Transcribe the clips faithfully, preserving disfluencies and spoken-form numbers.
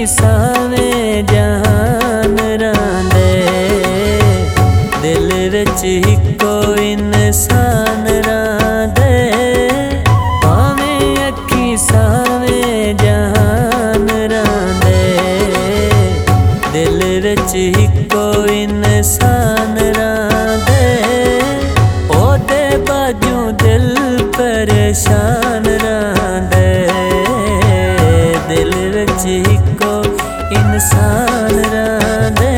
सावे जहान रांदे दिल विच हिको इंसान रांदे भावें अखी सावे जहान रांदे दिल विच हिको इंसान रांदे ओदे बाजू दिल परेशान रांदे दिल विच हिको इंसान रांदे।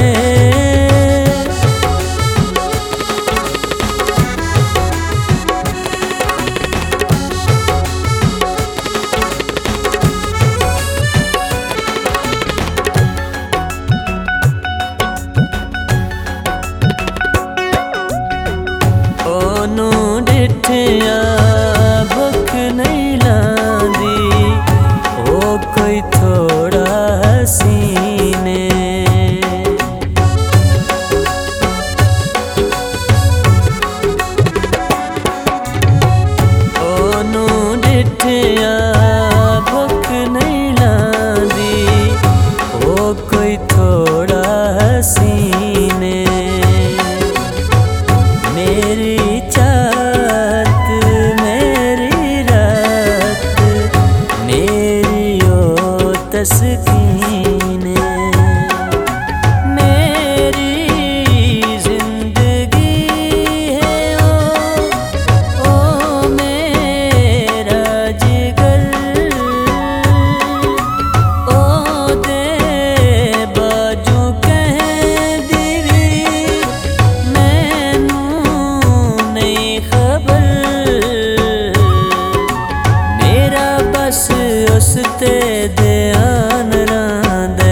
ओनू डिठिया भुख नहीं लांदी ओ कोई थोड़ा हसीने ओनू डिठिया भुख नहीं लांदी ओ कोई थोड़ा हसीने मेरी चाहत मेरी रात मेरी ओ तस्कीने मेरी जिंदगी है ओ ओ मेरा जिगर ओ दे बाजू कह दीवी मैनू नहीं खबर मेरा बस उस ते ध्यान रांदे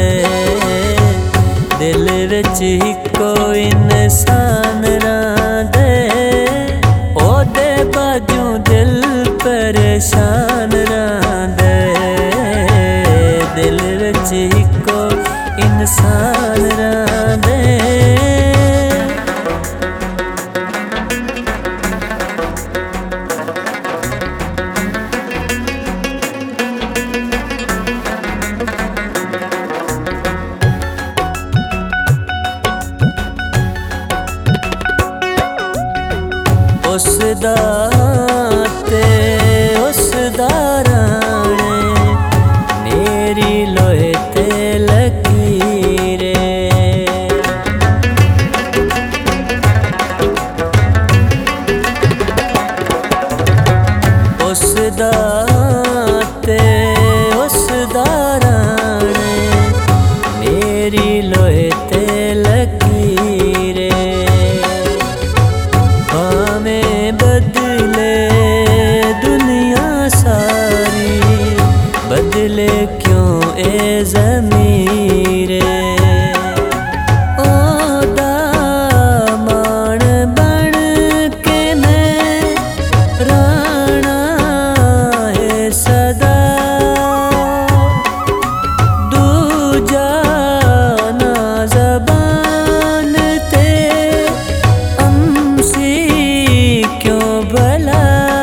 दिल विच हिको इंसान रांदे ओदे बाजू दिल परेशान रांदे दिल विच हिको इंसान रांदे। उसदा ते उसदा राणे मेरी लोहे ते लकीरे उसदा ते उसदा राणे मेरी लोहे ते लकीरे भावें बदले दुनिया सारी बदले क्यों ए ज़मीरे ओदा मान बन के मैं राणा है सदा दूजा ना ज़बान ते अमसी क्यों भला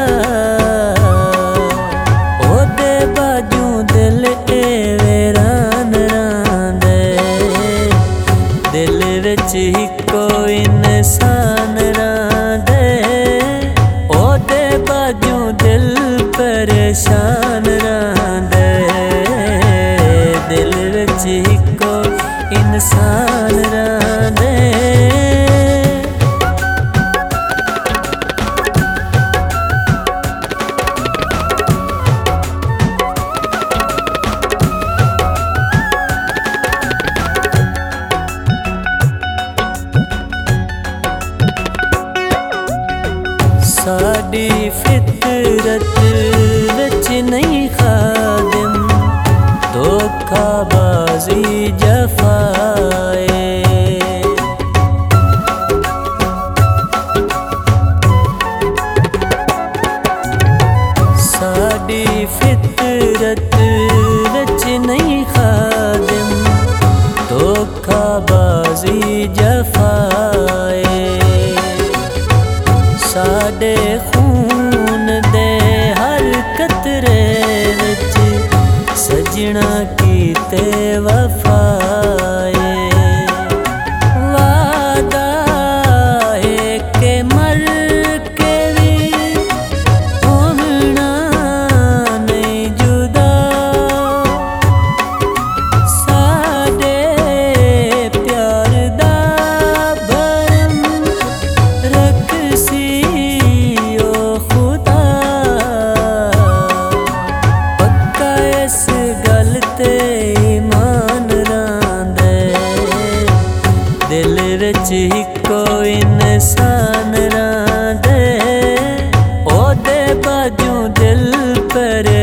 ओदे बाजू दिल ए वीरान रांदे दिल विच हिको इंसान रांदे ओदे बाजू दिल परेशान रांदे दिल विच हिको इंसान रांदे। साडी फितरत विच नहीं खादिम धोखाबाजी जफाए साडी फितरत विच नहीं खादिम धोखाबाजी जफाए साडे खून दे हर कतरे विच सजना कीते वफा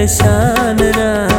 निशान रहा।